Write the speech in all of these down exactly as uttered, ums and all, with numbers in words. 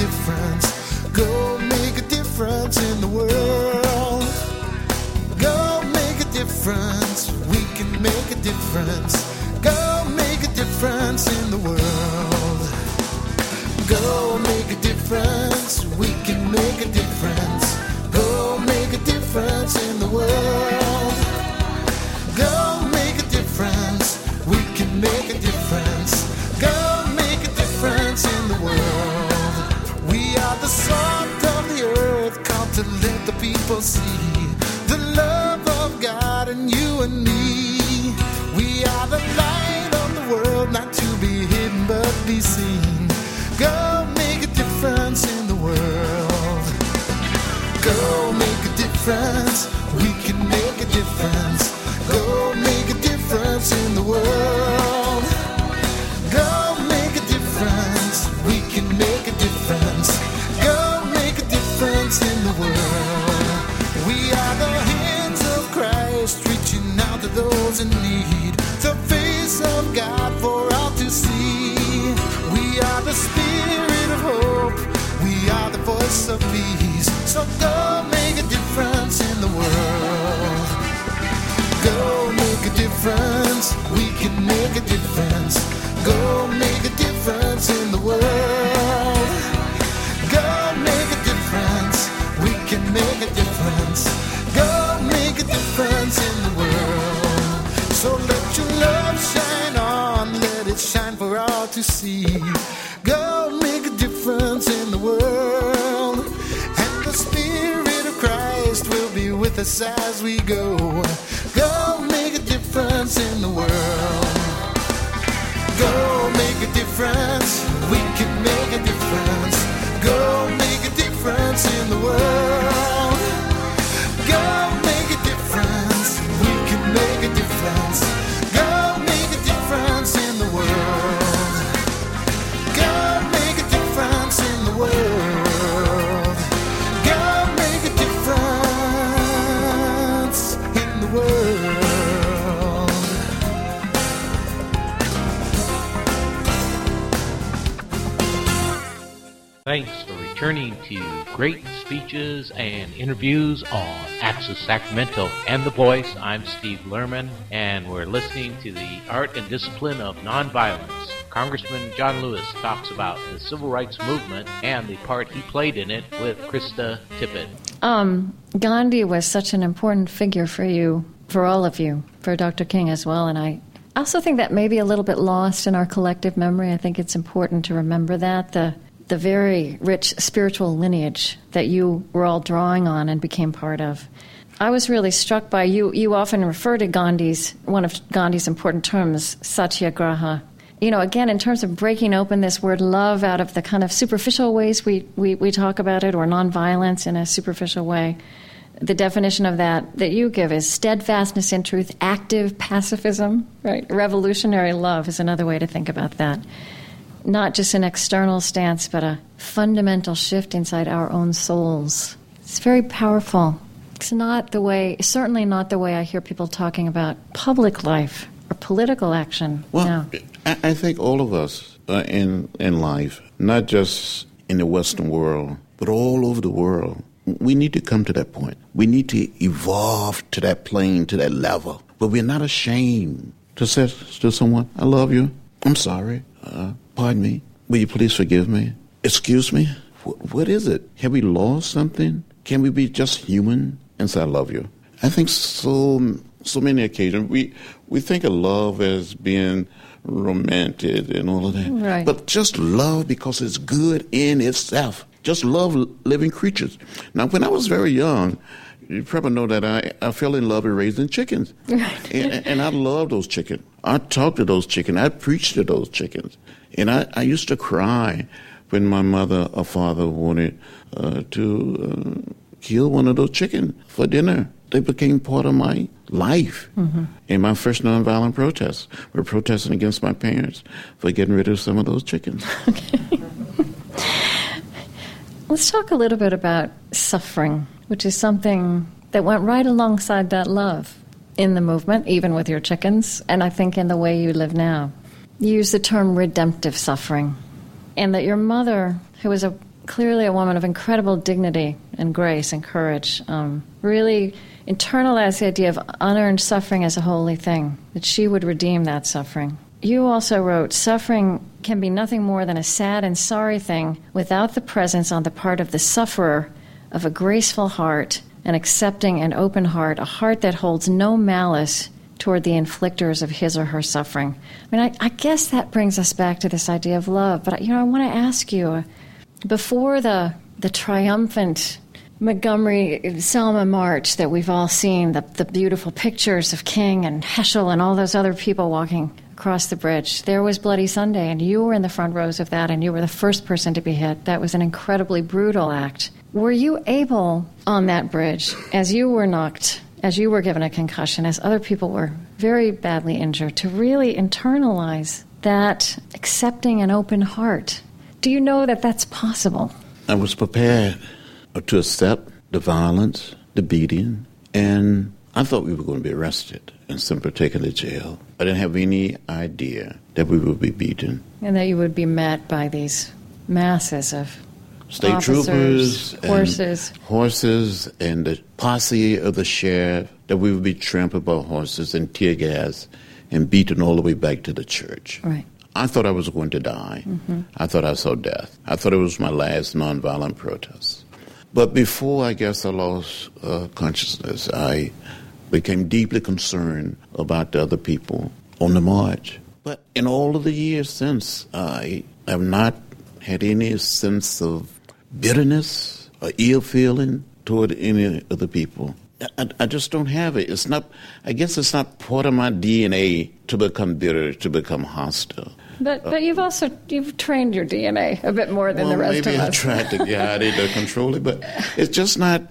difference. Go make a difference in the world. Go make a difference. We can make a difference. Go make a difference in the world. Go make a difference. We can make a difference. Go make a difference in the world. Go make a difference. We can make a difference. Go make a difference in the world. We are the salt of the earth, come to let the people see the love of God in you and me. We are the light of the world, not to be hidden but be seen. Go make a difference in the world. Go make a difference. We can make a difference. Go make a difference in the world. Go make a difference. We can make a difference. Go make a difference in the world. We are the hands of Christ, reaching out to those in need. The face of God for all to see. We are the spirit of hope. We are the voice of peace. So go make a difference in the world. Go make a difference. We can make a difference. Go make a difference in the world. Go make a difference. We can make a difference. Go make a difference in the world. So let your love shine on. Let it shine for all to see. Go make a difference in the world. And the Spirit of Christ will be with us as we go. Go make a difference in the world. Go make a difference. We can make a difference. Go make a difference in the world. Go make a difference. We can make a difference. Go make a difference in the world. Go make a difference in the world. Go make a difference in the world. Thanks for returning to Great Speeches and Interviews on Access Sacramento and The Voice. I'm Steve Lerman, and we're listening to the art and discipline of nonviolence. Congressman John Lewis talks about the civil rights movement and the part he played in it with Krista Tippett. Um, Gandhi was such an important figure for you, for all of you, for Doctor King as well, and I also think that may be a little bit lost in our collective memory. I think it's important to remember that, the the very rich spiritual lineage that you were all drawing on and became part of. I was really struck by, you you often refer to Gandhi's, one of Gandhi's important terms, satyagraha. You know, again, in terms of breaking open this word love out of the kind of superficial ways we, we, we talk about it, or nonviolence in a superficial way, the definition of that that you give is steadfastness in truth, active pacifism, right? Revolutionary love is another way to think about that. Not just an external stance, but a fundamental shift inside our own souls. It's very powerful. It's not the way, certainly not the way I hear people talking about public life or political action. Well, no. I, I think all of us uh, in in life, not just in the Western world, but all over the world, we need to come to that point. We need to evolve to that plane, to that level. But we're not ashamed to say to someone, I love you, I'm sorry, uh, pardon me, will you please forgive me? Excuse me? What, what is it? Have we lost something? Can we be just human and say, I love you? I think so so many occasions, we, we think of love as being romantic and all of that. Right. But just love because it's good in itself. Just love living creatures. Now, when I was very young, you probably know that I, I fell in love with raising chickens. Right. and, and I love those chickens. I talked to those chickens. I preached to those chickens. And I, I used to cry when my mother or father wanted uh, to uh, kill one of those chickens for dinner. They became part of my life. Mm-hmm. In my first nonviolent protests, we're protesting against my parents for getting rid of some of those chickens. Okay. Let's talk a little bit about suffering, which is something that went right alongside that love in the movement, even with your chickens, and I think in the way you live now. You use the term redemptive suffering, and that your mother, who was a clearly a woman of incredible dignity and grace and courage. Um, really internalized the idea of unearned suffering as a holy thing, that she would redeem that suffering. You also wrote, suffering can be nothing more than a sad and sorry thing without the presence on the part of the sufferer of a graceful heart, an accepting and open heart, a heart that holds no malice toward the inflictors of his or her suffering. I mean, I, I guess that brings us back to this idea of love. But, you know, I want to ask you, uh, before the the triumphant Montgomery Selma March that we've all seen, the, the beautiful pictures of King and Heschel and all those other people walking across the bridge, there was Bloody Sunday, and you were in the front rows of that, and you were the first person to be hit. That was an incredibly brutal act. Were you able, on that bridge, as you were knocked, as you were given a concussion, as other people were very badly injured, to really internalize that accepting and open heart? Do you know that that's possible? I was prepared to accept the violence, the beating, and I thought we were going to be arrested and simply taken to jail. I didn't have any idea that we would be beaten. And that you would be met by these masses of state officers, troopers, horses. And horses, and the posse of the sheriff, that we would be trampled by horses and tear gas and beaten all the way back to the church. Right. I thought I was going to die. Mm-hmm. I thought I saw death. I thought it was my last nonviolent protest. But before, I guess, I lost uh, consciousness, I became deeply concerned about the other people on the march. But in all of the years since, I have not had any sense of bitterness or ill feeling toward any of the people. I, I just don't have it. It's not, I guess it's not part of my D N A to become bitter, to become hostile. But but you've also, you've trained your D N A a bit more than well, the rest of us. Maybe I tried to guide it or control it, but it's just not,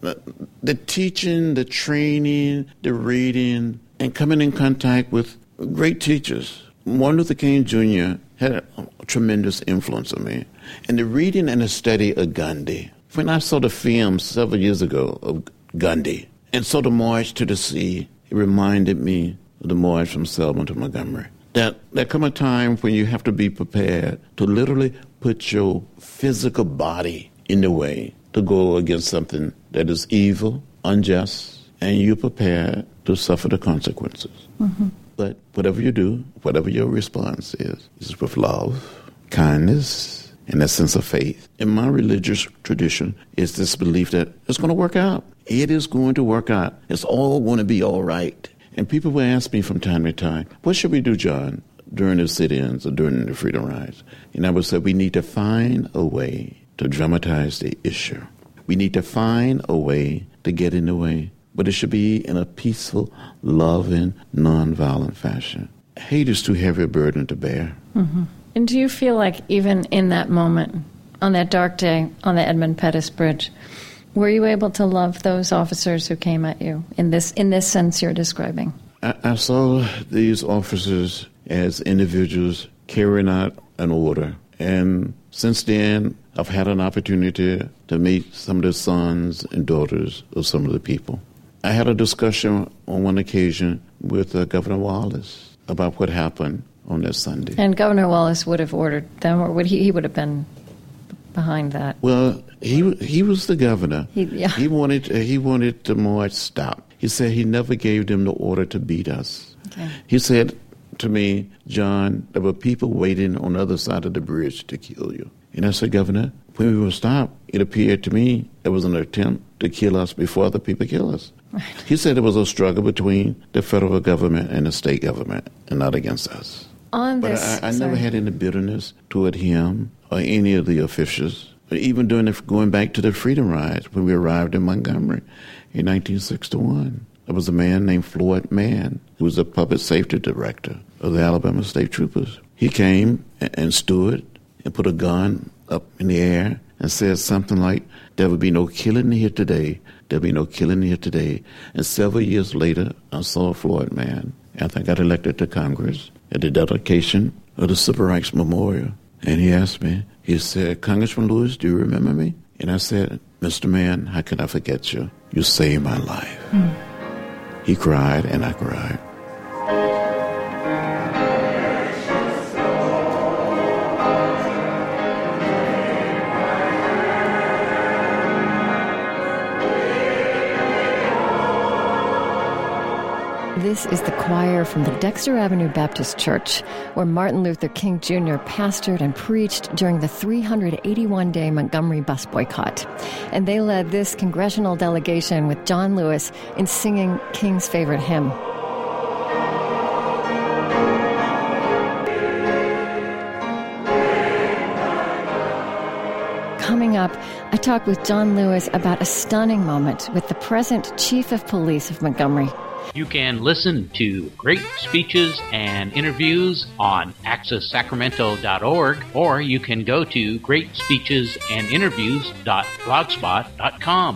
the teaching, the training, the reading, and coming in contact with great teachers. Martin Luther King Junior had a, a tremendous influence on me. And the reading and the study of Gandhi. When I saw the film several years ago of Gandhi and saw the March to the Sea, it reminded me of the march from Selma to Montgomery. That there come a time when you have to be prepared to literally put your physical body in the way to go against something that is evil, unjust, and you're prepared to suffer the consequences. Mm-hmm. But whatever you do, whatever your response is, is with love, kindness, and a sense of faith. In my religious tradition is this belief that it's going to work out. It is going to work out. It's all going to be all right. And people will ask me from time to time, what should we do, John, during the sit-ins or during the freedom rides? And I would say we need to find a way to dramatize the issue. We need to find a way to get in the way, but it should be in a peaceful, loving, nonviolent fashion. Hate is too heavy a burden to bear. Mm-hmm. And do you feel like even in that moment, on that dark day, on the Edmund Pettus Bridge, were you able to love those officers who came at you in this in this sense you're describing? I, I saw these officers as individuals carrying out an order. And since then, I've had an opportunity to meet some of the sons and daughters of some of the people. I had a discussion on one occasion with uh, Governor Wallace about what happened on that Sunday. And Governor Wallace would have ordered them, or would he, he would have been behind that? Well, he he was the governor. He, yeah. he wanted he wanted the march stopped. He said he never gave them the order to beat us. Okay. He said to me, John, there were people waiting on the other side of the bridge to kill you. And I said, Governor, when we were stopped, it appeared to me there was an attempt to kill us before other people kill us. Right. He said it was a struggle between the federal government and the state government, and not against us. On but this, I, I never had any bitterness toward him or any of the officials. But even during the, going back to the Freedom Rides, when we arrived in Montgomery in nineteen sixty-one, there was a man named Floyd Mann, who was the public safety director of the Alabama State Troopers. He came and, and stood and put a gun up in the air and said something like, there will be no killing here today. There will be no killing here today. And several years later, I saw Floyd Mann after I got elected to Congress at the dedication of the Civil Rights Memorial. And he asked me, he said, Congressman Lewis, do you remember me? And I said, Mister Mann, how can I forget you? You saved my life. Mm. He cried and I cried. This is the choir from the Dexter Avenue Baptist Church, where Martin Luther King Junior pastored and preached during the three hundred eighty-one day Montgomery bus boycott. And they led this congressional delegation with John Lewis in singing King's favorite hymn. Coming up, I talk with John Lewis about a stunning moment with the present Chief of Police of Montgomery. You can listen to great speeches and interviews on access sacramento dot org, or you can go to great speeches and interviews dot blogspot dot com.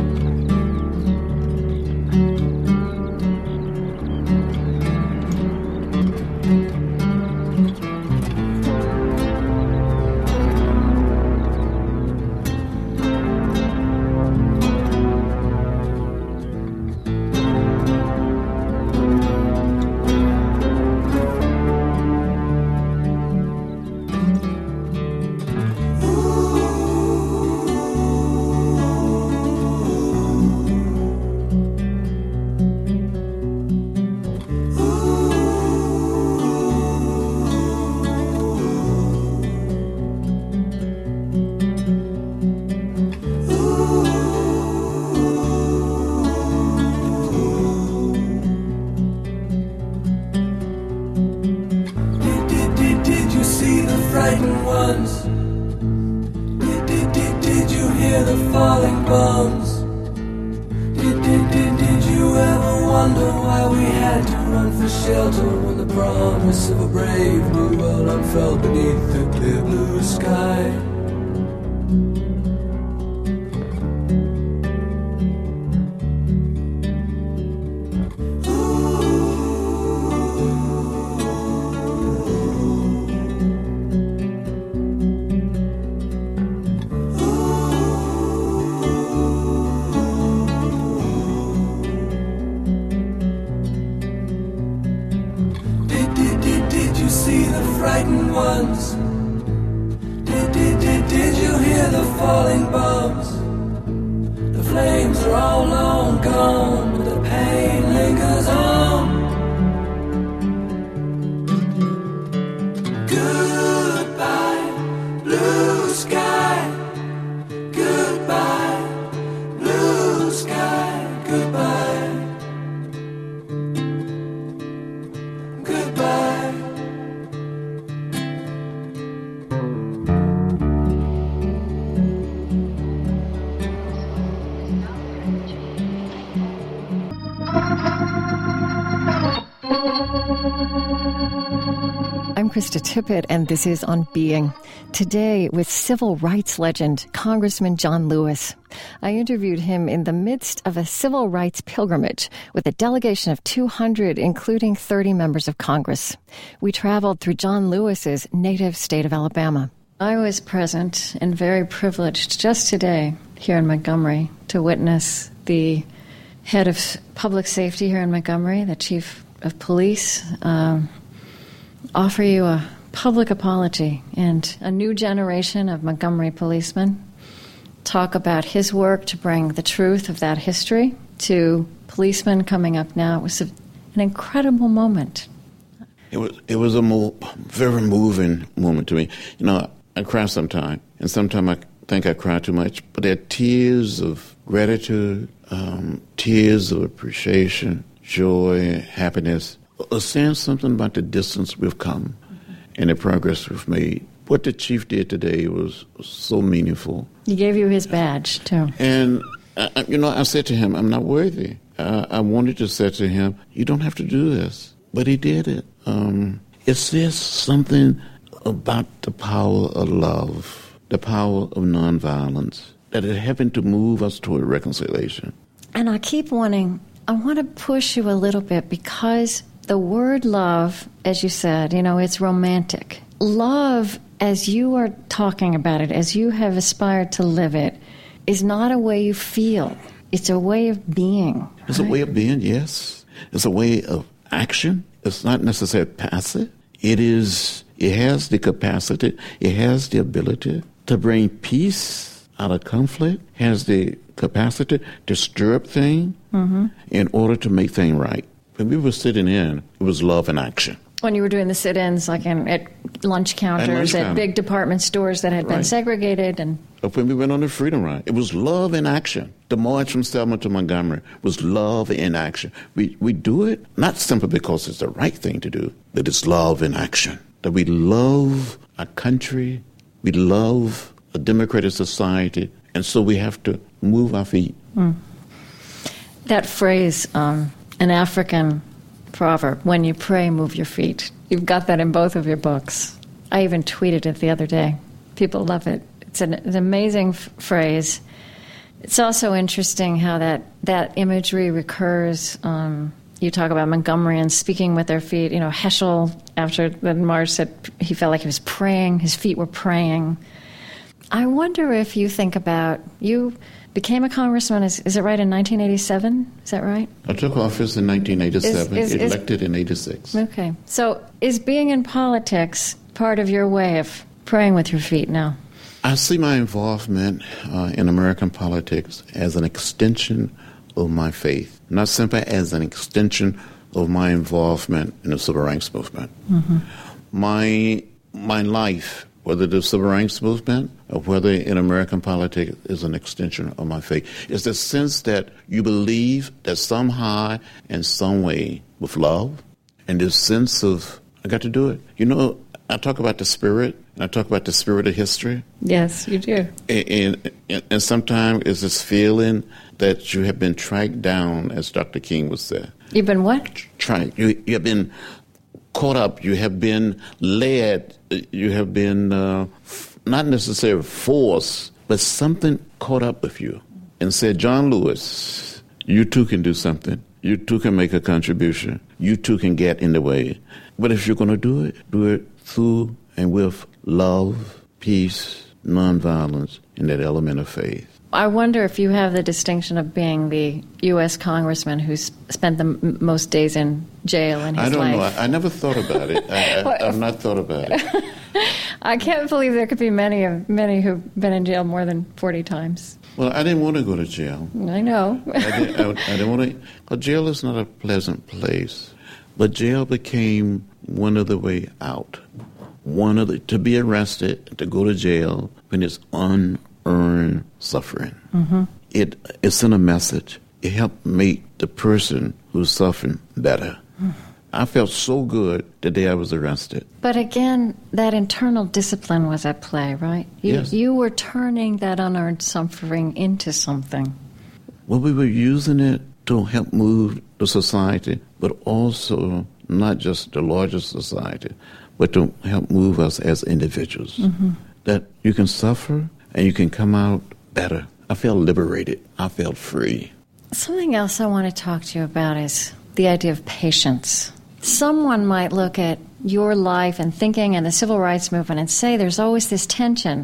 I'm Krista Tippett, and this is On Being. Today, with civil rights legend, Congressman John Lewis. I interviewed him in the midst of a civil rights pilgrimage with a delegation of two hundred, including thirty members of Congress. We traveled through John Lewis's native state of Alabama. I was present and very privileged just today here in Montgomery to witness the head of public safety here in Montgomery, the chief of police, um, offer you a public apology, and a new generation of Montgomery policemen talk about his work to bring the truth of that history to policemen coming up now. It was a, an incredible moment. It was it was a mo- very moving moment to me. You know, I cry sometimes, and sometimes I think I cry too much, but they're tears of gratitude, um, tears of appreciation, joy, happiness, uh, saying something about the distance we've come mm-hmm. and the progress we've made. What the chief did today was, was so meaningful. He gave you his badge, too. And, uh, you know, I said to him, I'm not worthy. Uh, I wanted to say to him, you don't have to do this. But he did it. Um, it says something about the power of love, the power of nonviolence, that it happened to move us toward reconciliation. And I keep wanting, I want to push you a little bit, because the word love, as you said, you know, it's romantic. Love, as you are talking about it, as you have aspired to live it, is not a way you feel. It's a way of being. It's right? a way of being, yes. It's a way of action. It's not necessarily passive. It is, it has the capacity, it has the ability to bring peace out of conflict, has the capacity to stir up things mm-hmm. in order to make things right. When we were sitting in, it was love in action. When you were doing the sit-ins, like in, at lunch counters, at, lunch at counter. big department stores that had right. been segregated. And when we went on the Freedom Ride, it was love in action. The march from Selma to Montgomery was love in action. We we do it not simply because it's the right thing to do, but it's love in action. That we love our country, we love a democratic society, and so we have to move our feet. Mm. That phrase, um, an African proverb, when you pray, move your feet. You've got that in both of your books. I even tweeted it the other day. People love it. It's an, an amazing f- phrase. It's also interesting how that, that imagery recurs. Um, you talk about Montgomeryans speaking with their feet. You know, Heschel, after the march, said he felt like he was praying. His feet were praying. I wonder if you think about, you became a congressman, is, is it right, in nineteen eighty-seven? Is that right? I took office in nineteen eighty-seven, is, is, elected is, in eighty-six. Okay. So is being in politics part of your way of praying with your feet now? I see my involvement uh, in American politics as an extension of my faith, not simply as an extension of my involvement in the civil rights movement. Mm-hmm. My my life, whether the civil rights movement or whether in American politics, is an extension of my faith. It's the sense that you believe that somehow, in some way, with love, and this sense of, I got to do it. You know, I talk about the spirit, and I talk about the spirit of history. Yes, you do. And, and, and sometimes it's this feeling that you have been tracked down, as Doctor King would say. You've been what? Tracked. You, you have been caught up. You have been led. You have been uh, f- not necessarily forced, but something caught up with you and said, John Lewis, you too can do something. You too can make a contribution. You too can get in the way. But if you're going to do it, do it through and with love, peace, nonviolence, and that element of faith. I wonder if you have the distinction of being the U S congressman who's spent the m- most days in jail in his life. I don't life. know. I, I never thought about it. I, I, I've not thought about it. I can't believe there could be many of many who've been in jail more than forty times. Well, I didn't want to go to jail. I know. I, did, I, I didn't want to. Well, jail is not a pleasant place, but jail became one of the way out. One of the to be arrested, to go to jail when it's unearned suffering. Mm-hmm. It it sent a message. It helped make the person who's suffering better. Mm. I felt so good the day I was arrested. But again, that internal discipline was at play, right? You, yes. You were turning that unearned suffering into something. Well, we were using it to help move the society, but also not just the larger society, but to help move us as individuals. Mm-hmm. That you can suffer and you can come out better. I felt liberated. I felt free. Something else I want to talk to you about is the idea of patience. Someone might look at your life and thinking and the civil rights movement and say there's always this tension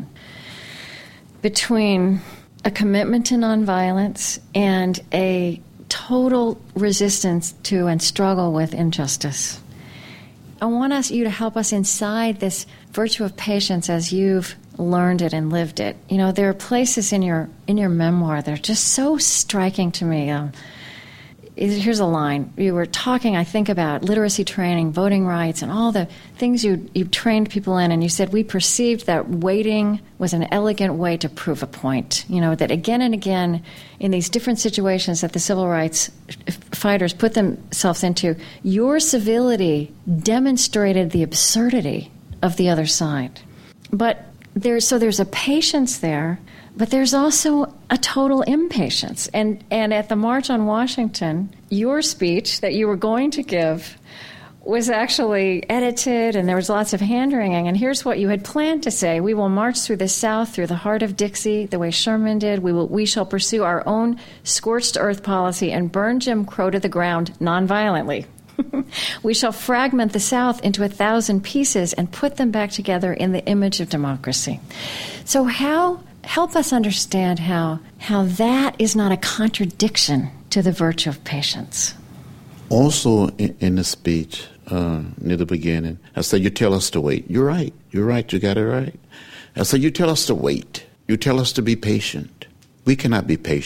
between a commitment to nonviolence and a total resistance to and struggle with injustice. I want us, you to help us inside this virtue of patience as you've learned it and lived it. You know, there are places in your in your memoir that are just so striking to me. Um, here's a line. You were talking, I think, about literacy training, voting rights, and all the things you you trained people in, and you said, we perceived that waiting was an elegant way to prove a point. You know, that again and again, in these different situations that the civil rights fighters put themselves into, your civility demonstrated the absurdity of the other side. But there's so there's a patience there, but there's also a total impatience. And and at the March on Washington, your speech that you were going to give was actually edited, and there was lots of hand-wringing. And here's what you had planned to say: we will march through the South, through the heart of Dixie, the way Sherman did. We will we shall pursue our own scorched earth policy and burn Jim Crow to the ground nonviolently. We shall fragment the South into a thousand pieces and put them back together in the image of democracy. So how help us understand how how that is not a contradiction to the virtue of patience. Also in, in the speech, uh, near the beginning, I said, you tell us to wait. You're right. You're right. You got it right. I said, you tell us to wait. You tell us to be patient. We cannot be patient. We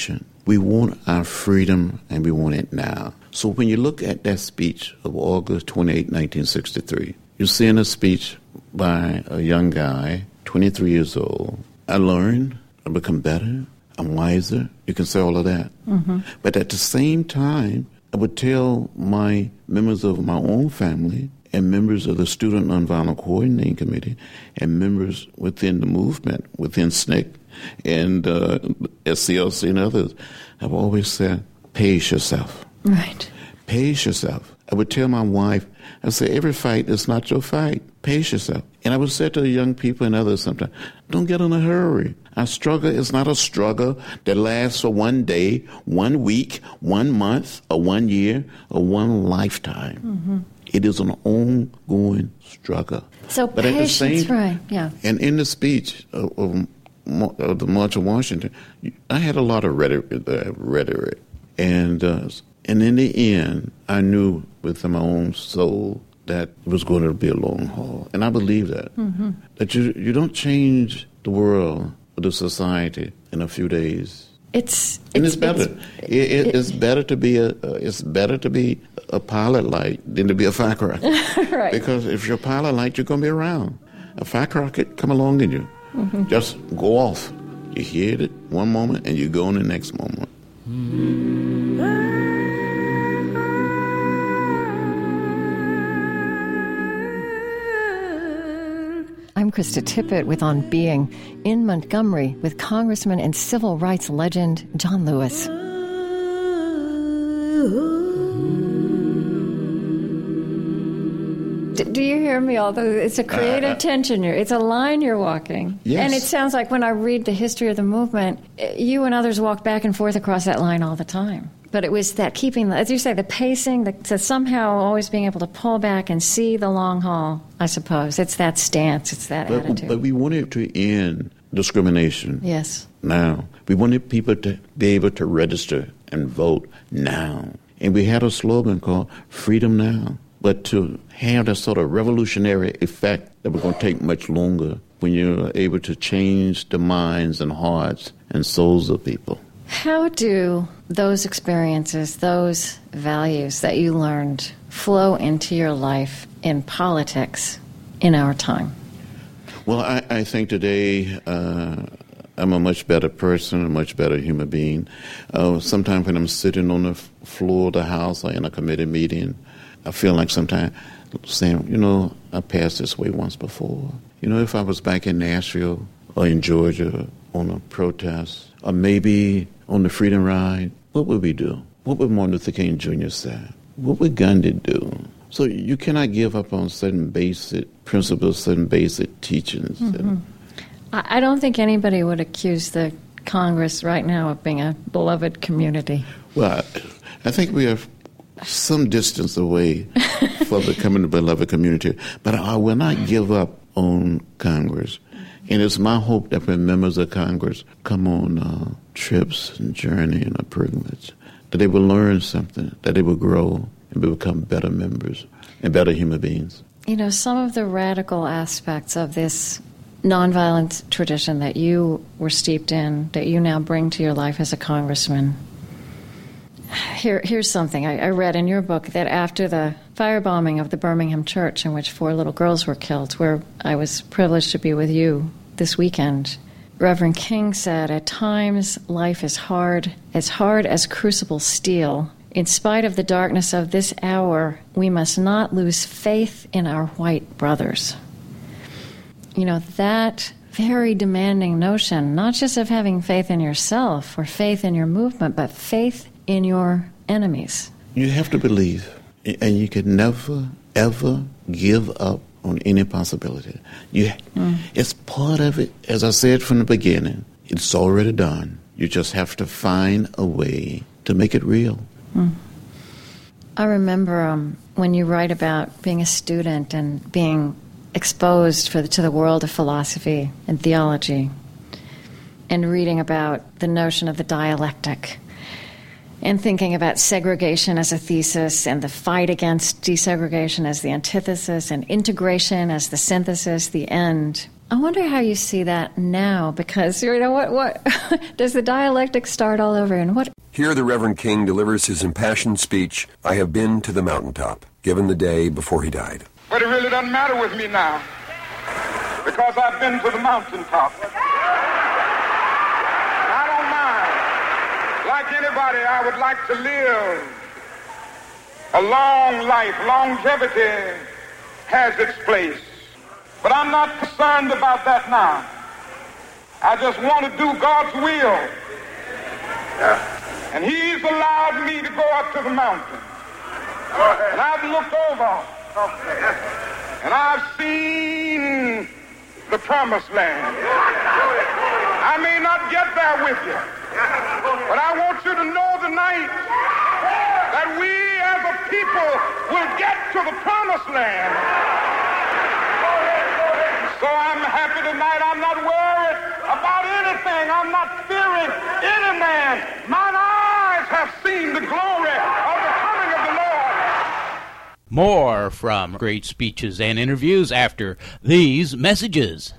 We want our freedom, and we want it now. So when you look at that speech of August twenty-eighth, nineteen sixty-three, you're seeing a speech by a young guy, twenty-three years old. I learned, I become better, I'm wiser. You can say all of that. Mm-hmm. But at the same time, I would tell my members of my own family and members of the Student Nonviolent Coordinating Committee and members within the movement, within S N C C and uh, S C L C and others, I've always said, pace yourself. Right. Pace yourself. I would tell my wife, I would say, every fight is not your fight. Pace yourself. And I would say to the young people and others sometimes, don't get in a hurry. Our struggle is not a struggle that lasts for one day, one week, one month, or one year, or one lifetime. Mm-hmm. It is an ongoing struggle. So but patience, at the same, right, yeah. And in the speech of, of, of the March of Washington, I had a lot of rhetoric. Uh, rhetoric. And, uh, and in the end, I knew within my own soul that it was going to be a long haul. And I believe that. Mm-hmm. That you you don't change the world or the society in a few days. It's and it's, it's better. It's, it, it, it, it's better to be a uh, it's better to be a pilot light than to be a firecracker. Right. Because if you're a pilot light, you're going to be around. A firecracker come along in you. Mm-hmm. Just go off. You hear it one moment and you go in the next moment. Mm-hmm. I'm Krista Tippett with On Being in Montgomery with Congressman and civil rights legend John Lewis. Do you hear me? Although it's a creative uh, tension, you're, it's a line you're walking. Yes. And it sounds like when I read the history of the movement, you and others walked back and forth across that line all the time. But it was that keeping, as you say, the pacing, the, the somehow always being able to pull back and see the long haul, I suppose. It's that stance, it's that but, attitude. But we wanted to end discrimination. Yes. Now. We wanted people to be able to register and vote now. And we had a slogan called Freedom Now. But to have that sort of revolutionary effect that was going to take much longer when you're able to change the minds and hearts and souls of people. How do those experiences, those values that you learned flow into your life in politics in our time? Well, I, I think today uh, I'm a much better person, a much better human being. Uh, sometimes when I'm sitting on the f- floor of the House or in a committee meeting, I feel like sometimes saying, you know, I passed this way once before. You know, if I was back in Nashville or in Georgia on a protest, or maybe on the Freedom Ride, what would we do? What would Martin Luther King Junior say? What would Gandhi do? So you cannot give up on certain basic principles, certain basic teachings. Mm-hmm. I don't think anybody would accuse the Congress right now of being a beloved community. Well, I think we are some distance away from becoming a beloved community. But I will not give up on Congress. And it's my hope that when members of Congress come on uh, trips and journey and a pilgrimage, that they will learn something, that they will grow and become better members and better human beings. You know, some of the radical aspects of this nonviolent tradition that you were steeped in, that you now bring to your life as a congressman. Here, here's something. I, I read in your book that after the firebombing of the Birmingham church in which four little girls were killed, where I was privileged to be with you this weekend, Reverend King said, at times life is hard, as hard as crucible steel. In spite of the darkness of this hour, we must not lose faith in our white brothers. You know, that very demanding notion, not just of having faith in yourself or faith in your movement, but faith in your enemies. You have to believe, and you can never, ever give up on any possibility. You, mm. It's part of it. As I said from the beginning, it's already done. You just have to find a way to make it real. Mm. I remember um, when you write about being a student and being exposed for the, to the world of philosophy and theology, and reading about the notion of the dialectic, and thinking about segregation as a thesis and the fight against desegregation as the antithesis and integration as the synthesis, the end. I wonder how you see that now, because, you know, what, what does the dialectic start all over? And what? Here the Reverend King delivers his impassioned speech, I have been to the mountaintop, given the day before he died. But it really doesn't matter with me now, because I've been to the mountaintop. I don't mind. Like anybody, I would like to live a long life. Longevity has its place. But I'm not concerned about that now. I just want to do God's will. And he's allowed me to go up to the mountain. And I've looked over. And I've seen the promised land. I may not get there with you, but I want you to know tonight that we as a people will get to the promised land. So I'm happy tonight. I'm not worried about anything. I'm not fearing any man. Mine eyes have seen the glory of the coming of the Lord. More from Great Speeches and Interviews after these messages.